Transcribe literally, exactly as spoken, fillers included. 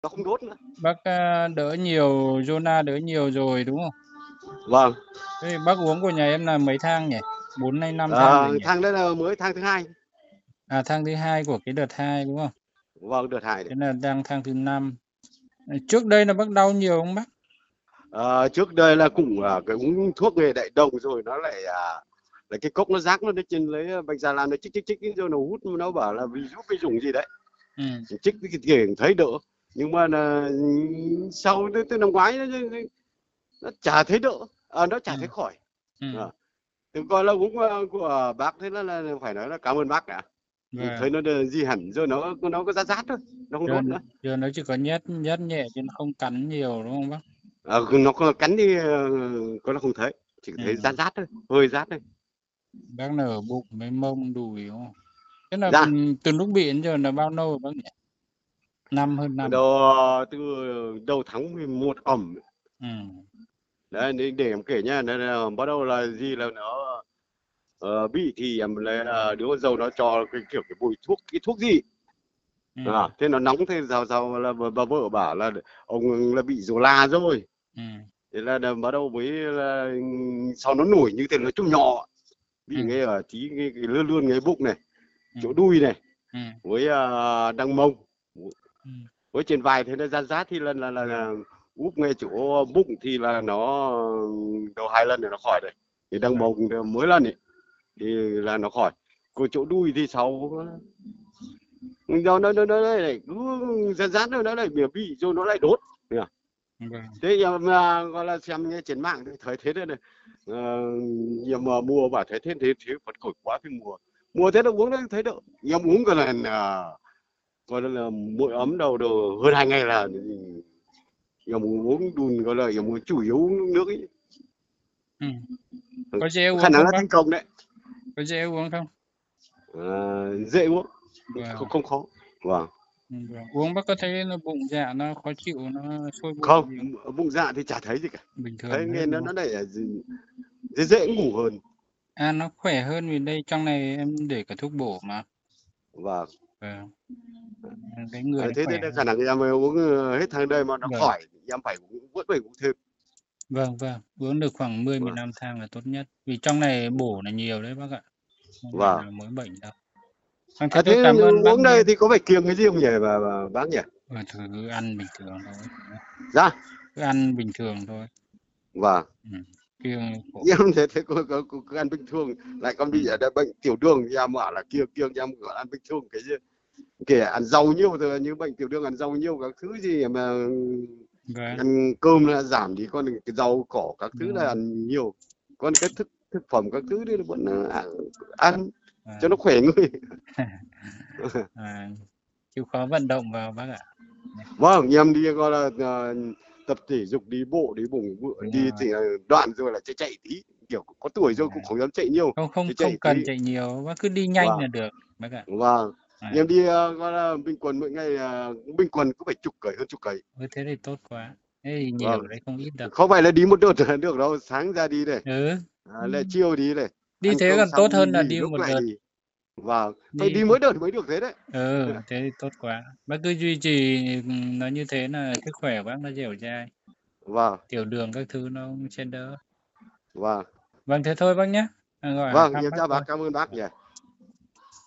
nó không đốt nữa. Bác à, đỡ nhiều, Zona đỡ nhiều rồi đúng không? Vâng. Thế bác uống của nhà em là mấy thang nhỉ? Bốn hay năm thang rồi Ờ, nhỉ? thang đấy là mới thang thứ hai. À thang thứ hai của cái đợt hai đúng không? Vâng, đợt hai đấy. Thế là đang thang thứ năm. Trước đây là bác đau nhiều không bác? Ờ, trước đây là cũng à, cái uống thuốc về đại đồng rồi nó lại à, là cái cốc nó rác nó trên lấy bạch già làm nó chích chích chích rồi nó hút, nó bảo là vì giúp cái dùng gì đấy, Ừ. chích cái kia thấy đỡ, nhưng mà là sau tới, tới năm ngoái nó, nó chả thấy đỡ, à, nó Ừ. chả thấy khỏi. Ừ. À, thì coi là uống của, của bác, thế là, là phải nói là cảm ơn bác đã. Vâng. Thấy nó gì hẳn rồi, nó nó có rát rát thôi, nó không Giờ, đốt nữa. giờ nó chỉ có nhét nhét nhẹ chứ nó không cắn nhiều đúng không bác? À, nó có cắn đi ờ, có, nó không thấy, chỉ Ừ. thấy rát rát thôi, hơi rát thôi. Bác là ở bụng với mông đùi đúng không? Thế là Dạ. ừ, từ lúc bị đến giờ là bao lâu rồi bác nhỉ? Năm hơn năm à? Đầu từ đầu tháng mười một ẩm Ừ. đấy, để, để em kể nha. Nên là bắt đầu là gì là nó ờ, bị thì em là đứa con dâu nó cho cái kiểu cái bôi thuốc, cái thuốc gì Ừ. à, thế nó nóng, thế sao sao là bà, bà vợ bảo là ông là bị rô la rồi. Ừ. Thế là, là bắt đầu mới là sau nó nổi như thế, nói chung nhỏ, Ừ. bị ngay ở tí cái, cái lươn lươn ngay bụng này, Ừ. chỗ đuôi này, Ừ. với uh, đăng mông, Ừ. với trên vai, thế nó rát rát thì lần là, là, Vâng. là úp ngay chỗ bụng thì là nó đầu hai lần thì nó khỏi rồi, thì đăng Vâng. mông mỗi lần ấy thì là nó khỏi. Còn chỗ đuôi thì sau nó nó nó nó lại cứ rát rát rồi nó lại bị rồi nó lại đốt. Vâng. Thế em à, gọi là xem nghe trên mạng thì thấy thế này, ờ, em mà mua và thấy thế thế thế phấn khởi quá thì mua, mua thế nó uống đấy thấy đỡ. Em uống cái là à, gọi là mỗi ấm đầu đầu hơn hai ngày là em uống đun, gọi là em uống chủ yếu uống nước ấy. Ừ. Có dễ Khả uống năng không là bác? thành công đấy. Có dễ uống không? À, dễ uống, không, Vâng. không khó. Vâng. Ừ, vâng. Uống bác có thấy nó bụng dạ nó khó chịu, nó sôi bụng Không, gì không? bụng dạ thì chả thấy gì cả, Bình thường thấy hết nghe nó đúng nó không? lại dễ dễ ngủ hơn. À nó khỏe hơn vì đây trong này em để cả thuốc bổ mà. Vâng. Vâng. Cái người À, nó thế khỏe thế nên khả hơn. năng em uống ờ, hết tháng đây mà nó Vâng. khỏi, em phải uống, vẫn phải uống thêm. Vâng, vâng. Uống được khoảng mười mười Vâng. lăm thang là tốt nhất. Vì trong này bổ là nhiều đấy bác ạ. Không phải Vâng. là mỗi bệnh đâu. Vâng, thế À, tôi thế cảm ơn bác uống nhé. đây thì có phải kiêng cái gì không nhỉ bà, bà bác nhỉ? Ờ, thử ăn bình thường thôi. Dạ. Cứ ăn bình thường thôi. Vâng. Ừ. Kiêng khổ. Em thế thế có, có, có, có ăn bình thường lại còn Ừ. bị ở đây bệnh tiểu đường thì em bảo là kiêng kiêng, em gọi ăn bình thường cái gì, kể ăn rau nhiều rồi, như bệnh tiểu đường ăn rau nhiều các thứ gì mà Vâng. ăn cơm là giảm đi, còn cái rau cỏ các thứ Đúng là rồi. ăn nhiều, còn cái thức thực phẩm các thứ thì vẫn là ăn cho À. nó khỏe người. À, chịu khó vận động vào bác ạ. Vâng, em đi gọi là ờ, tập thể dục, đi bộ, đi bùng bựa, Đúng đi rồi. thì đoạn rồi là chạy chạy tí, kiểu có tuổi rồi cũng À. không dám chạy nhiều, Không không chạy không chạy tí. cần chạy nhiều, bác cứ đi nhanh Vâng. là được bác ạ. Vâng. À, Em đi ờ, gọi là bình quân mỗi ngày, ờ, bình quân cũng phải chục cầy, hơn chục cầy. ừ, thế thì tốt quá. Thế thì nhiều Vâng. đấy không ít đâu. Không phải là đi một đợt là được đâu, sáng ra đi này, Ừ. à, lại chiều đi này, Đi ăn thế cơm còn tốt xong đi hơn là nghỉ đi lúc một lại đợt. đi. Vâng, phải Đi đi mỗi đợt mới được thế đấy. ừ, thế thì tốt quá. Bác cứ duy trì ừ, nó như thế là sức khỏe của bác nó dẻo dai. Vâng. Tiểu đường các thứ nó cũng sẽ đỡ. Vâng. Vâng thế thôi bác nhé. À, gọi hỏi Vâng, thăm em bác chào bác, thôi. cảm ơn bác nhỉ.